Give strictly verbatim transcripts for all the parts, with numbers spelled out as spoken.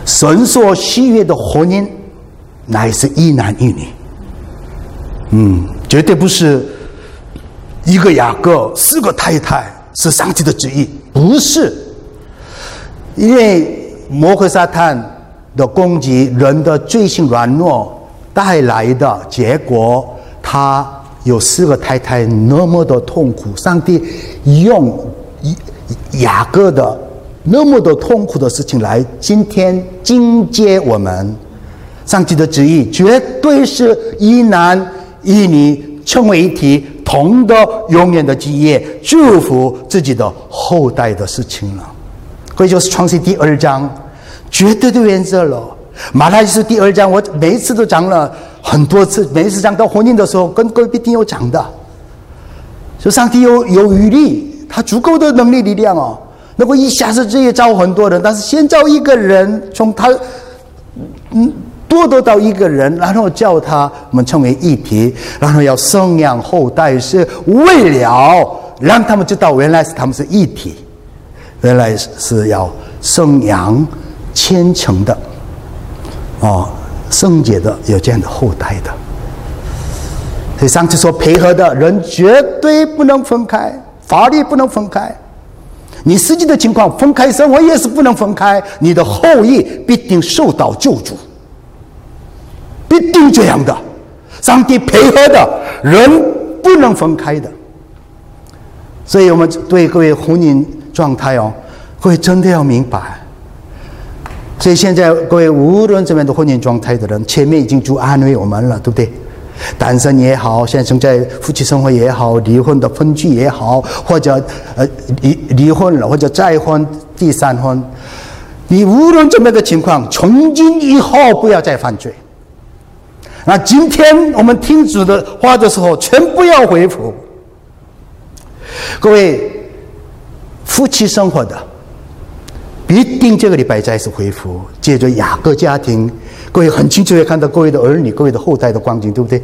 神所喜悦的婚姻乃是一男一女。嗯，绝对不是一个雅各四个太太是上帝的旨意，不是。因为魔鬼撒旦的攻击，人的罪性软弱带来的结果，他有四个太太那么的痛苦。上帝用雅各的那么的痛苦的事情来今天警戒我们，上帝的旨意绝对是一男一女成为一体，同的永远的基业，祝福自己的后代的事情了。所以就是创世第二章绝对的原则了。马太书第二章我每一次都讲了很多次，每一次讲到婚姻的时候跟各位必定有讲的。就上帝有有余力，他足够的能力力量哦，能够一下子直接招很多人，但是先招一个人，从他嗯多得到一个人，然后叫他们成为一体，然后要生养后代，是为了让他们知道原来是他们是一体，原来是要生养虔诚的哦，圣洁的，有这样的后代的。所以上次说配合的人绝对不能分开，法律不能分开，你实际的情况分开生活也是不能分开，你的后裔必定受到救助，必定这样的。上帝配合的人不能分开的。所以我们对各位婚姻状态哦，各位真的要明白。所以现在各位无论怎么样的婚姻状态的人，前面已经就安慰我们了，对不对？单身也好，现在正在夫妻生活也好，离婚的分居也好，或者呃离离婚了，或者再婚第三婚，你无论怎么样的情况，从今以后不要再犯罪。那今天我们听主的话的时候，全部要恢复。各位夫妻生活的必定这个礼拜再次恢复，借着雅各家庭，各位很清楚地看到各位的儿女、各位的后代的光景，对不对？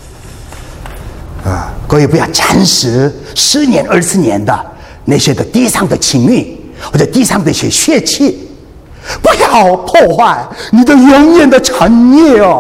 啊，各位不要暂时十年、二十年的那些的地上的情欲，或者地上的一些血气，不要破坏你的永远的产业哦。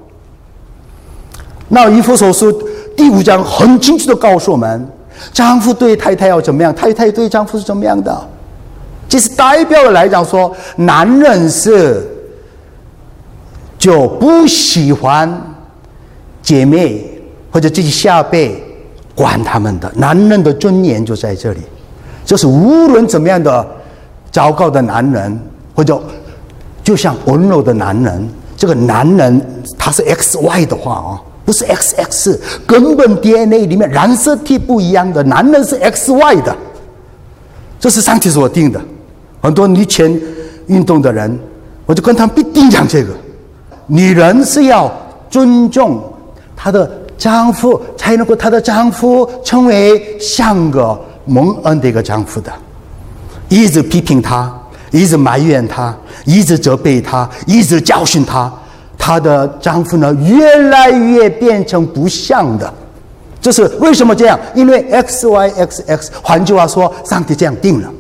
那以弗所书第五章很清楚地告诉我们，丈夫对太太要怎么样，太太对丈夫是怎么样的。其实代表的来讲说，男人是就不喜欢姐妹或者自己下辈管他们的，男人的尊严就在这里。就是无论怎么样的糟糕的男人，或者就像温柔的男人，这个男人他是 X Y 的话哦，不是 X X， 根本 D N A 里面染色体不一样的，男人是 X Y 的，这是上帝所定的。很多女权运动的人，我就跟他们必定讲这个：女人是要尊重她的丈夫，才能够她的丈夫成为像个蒙恩的一个丈夫的。一直批评她，一直埋怨她，一直责备她，一直教训她，她的丈夫呢越来越变成不像的。这是为什么这样？因为 X Y X X， 换句话说，上帝这样定了。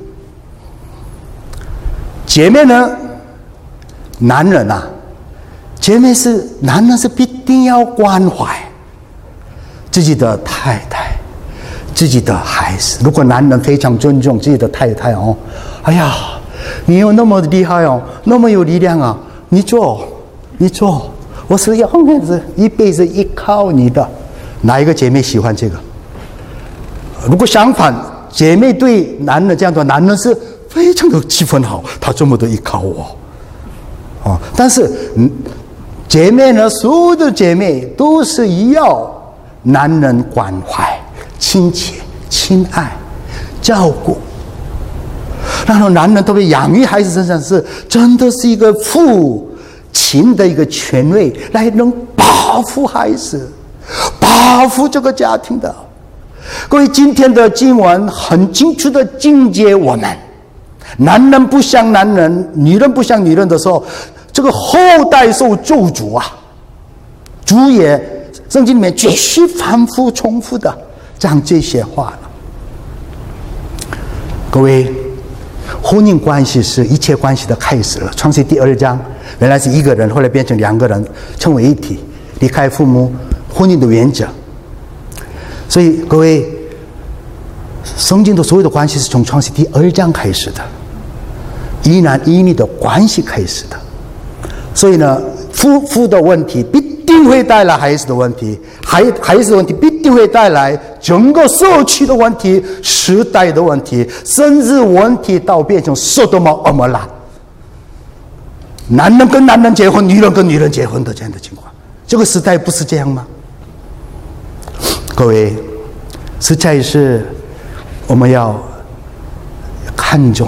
姐妹呢，男人啊，姐妹是男人是必定要关怀自己的太太、自己的孩子。如果男人非常尊重自己的太太哦，哎呀，你有那么厉害哦，那么有力量啊，你做，你做，我是要后面是一辈子依靠你的。哪一个姐妹喜欢这个？如果相反，姐妹对男人这样的，男人是非常的气氛好，他这么的依靠我，哦，但是嗯，姐妹呢，所有的姐妹都是要男人关怀、亲切、亲爱、照顾。然后男人特别养育孩子身上是真的是一个父亲的一个权威，来能保护孩子、保护这个家庭的。各位，今天的经文很清楚的警戒我们，男人不像男人，女人不像女人的时候，这个后代受咒诅啊。主也圣经里面继续反复重复的讲这些话了。各位， 婚姻关系是一切关系的开始了。创世第二章，原来是一个人，后来变成两个人，成为一体，离开父母，婚姻的原则。所以各位，圣经的所有的关系是从创世第二章开始的，一男一女的关系开始的。所以呢，夫妇的问题必定会带来孩子的问题，孩孩子的问题必定会带来整个社区的问题、时代的问题，甚至问题到变成索多玛蛾摩拉，男人跟男人结婚，女人跟女人结婚的这样的情况。这个时代不是这样吗？各位，实在是我们要看重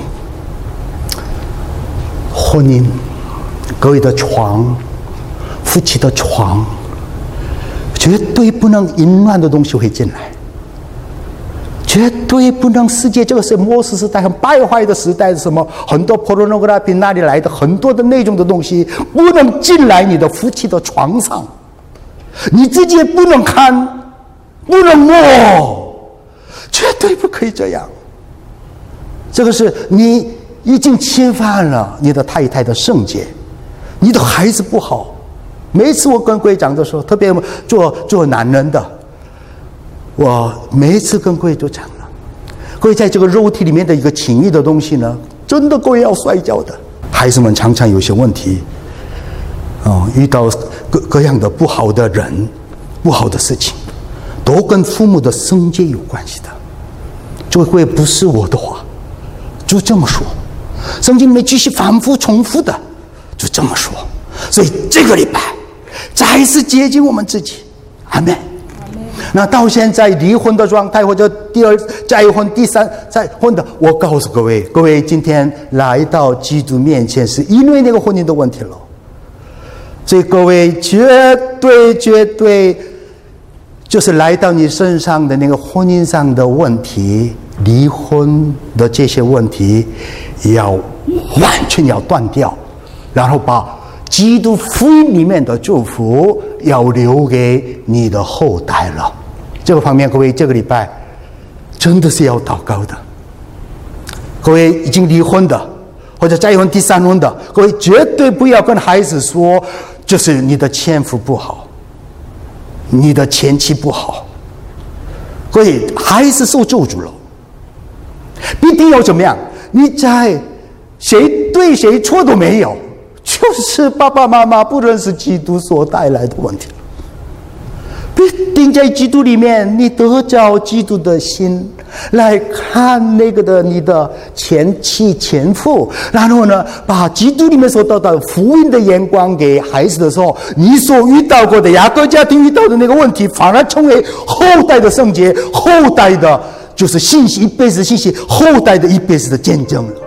婚姻，各位的床，夫妻的床，绝对不能淫乱的东西会进来，绝对不能。世界这个是末世时代很败坏的时代，什么很多 pornography 那里来的很多的内容的东西不能进来你的夫妻的床上，你自己也不能看，不能摸，绝对不可以这样。这个是你已经侵犯了你的太太的圣洁，你的孩子不好。每次我跟各位讲的时候，特别做做男人的，我每一次跟各位就讲了，各位在这个肉体里面的一个情欲的东西呢，真的各位要摔跤的。孩子们常常有些问题，哦，遇到各各样的不好的人、不好的事情，都跟父母的圣洁有关系的。这位不是我的话，就这么说。圣经里面继续反复重复的，就这么说。所以这个礼拜再次接近我们自己，阿们。那到现在离婚的状态，或者第二再婚、第三再婚的，我告诉各位，各位今天来到基督面前，是因为那个婚姻的问题了。所以各位绝对绝对，就是来到你身上的那个婚姻上的问题，离婚的这些问题，要完全要断掉，然后把基督福音里面的祝福要留给你的后代了。这个方面，各位这个礼拜真的是要祷告的。各位已经离婚的，或者再婚、第三婚的，各位绝对不要跟孩子说，就是你的前夫不好，你的前妻不好。各位，孩子受咒诅了，必定要怎么样？你在谁对谁错都没有，就是爸爸妈妈不认识基督所带来的问题。必定在基督里面，你得着基督的心来看那个的你的前妻前夫，然后呢，把基督里面所得到的福音的眼光给孩子的时候，你所遇到过的雅各家庭遇到的那个问题，反而成为后代的圣洁，后代的就是信息一辈子信息，后代的一辈子的见证了。